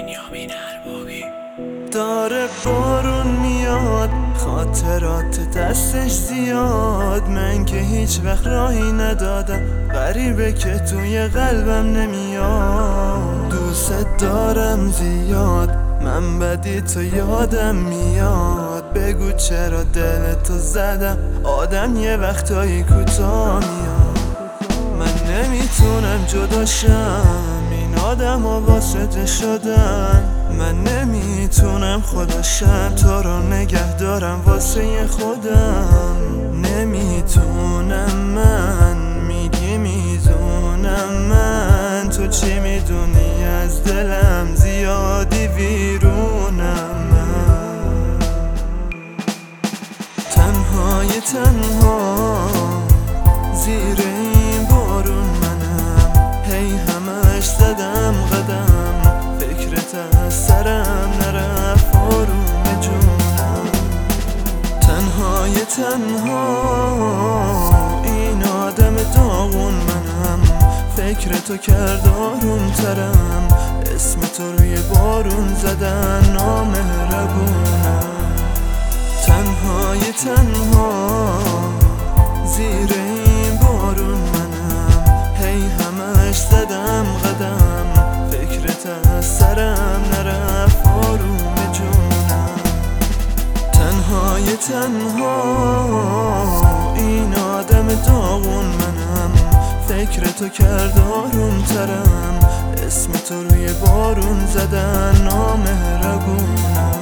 داره بارون میاد، خاطرات دستش زیاد. من که هیچ وقت راهی ندادم، غریبه که توی قلبم نمیاد. دوست دارم زیاد، من بدی تو یادم میاد. بگو چرا دلتو زدم، آدم یه وقتایی کوتاه میاد. من نمیتونم جداشم، این آدم ها واسطه شدن. من نمیتونم خودشم، تو رو نگه دارم واسه خودم. نمیتونم، من میگی میدونم، من تو چی میدونی از دلم، زیادی ویرونم. من تنهای تنها زیر این بارون منم، هی همش زدم قدم، فکرت از سرم نرفت آروم جونم. تنهای تنها این آدم داغون منم، فکرتو کرد آروم ترم، اسم تو روی بارون زدن نامهربونم. تنهای تنها زیر این بارون منم، هی همش زدم قدم، فکرت از سرم نرفت آروم جونم. تنهای تنها این آدم داغون منم، فکرتو کرد آروم ترم، اسم تو روی بارون زدن نامهربونم.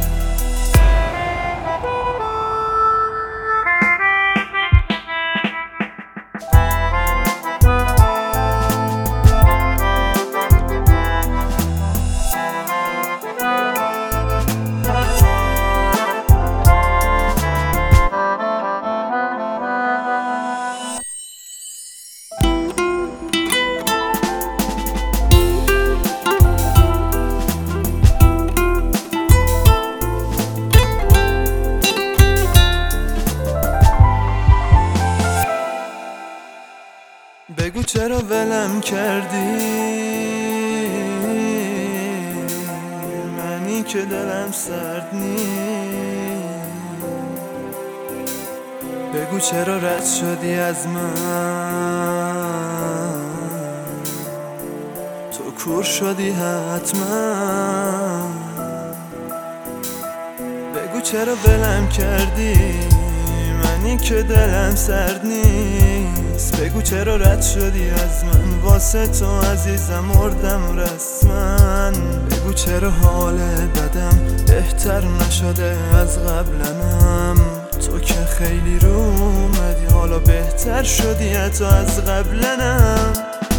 بگو چرا ولم کردی، منی که دلم سرد نیست. بگو چرا رد شدی از من، تو کور شدی حتما. بگو چرا ولم کردی، منی که دلم سرد نیست. بگو چرا رد شدی از من، واسه تو عزیزم مردم رسما. بگو چرا حال بدم بهتر نشده از قبلنم، تو که خیلی رو اومدی، حالا بهتر شدی حتی از قبلنم.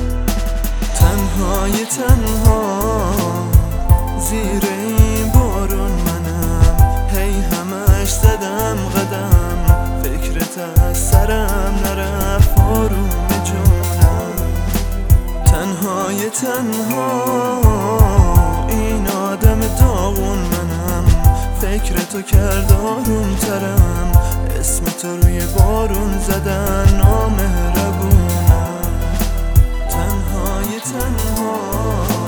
تنهای تنها زیر این بارون منم، هی همش زدم قدم، فکرت از سرم نرفت آروم جونم. تنهای تنها این آدم داغون منم، فکرتو کرد آروم ترم، اسم تو روی بارون زدن نامهربونم. تنهای تنها